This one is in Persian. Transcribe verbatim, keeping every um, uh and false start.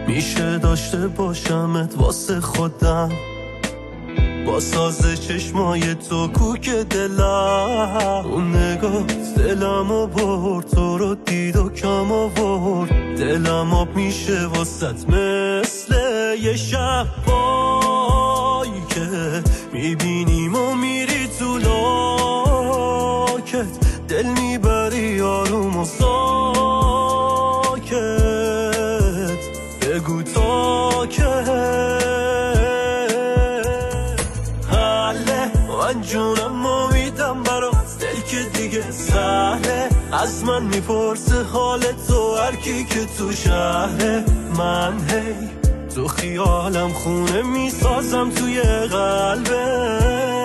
میشه داشته باشمت واسه خودم، با ساز چشمای تو کوک دلم. اون نگاه دلمو برد، تو رو دید و کم آورد. دلم آب میشه واسط مثل یه شب پایی که میبینیم و میری تو لاکت. دل میبری آروم و ساکت، بگو تا که من جونم و میدم برات، دل که دیگه سهله. از من میپرسه حال تو، هر کی که تو شهره. من هی تو خیالم خونه میسازم توی قلبه.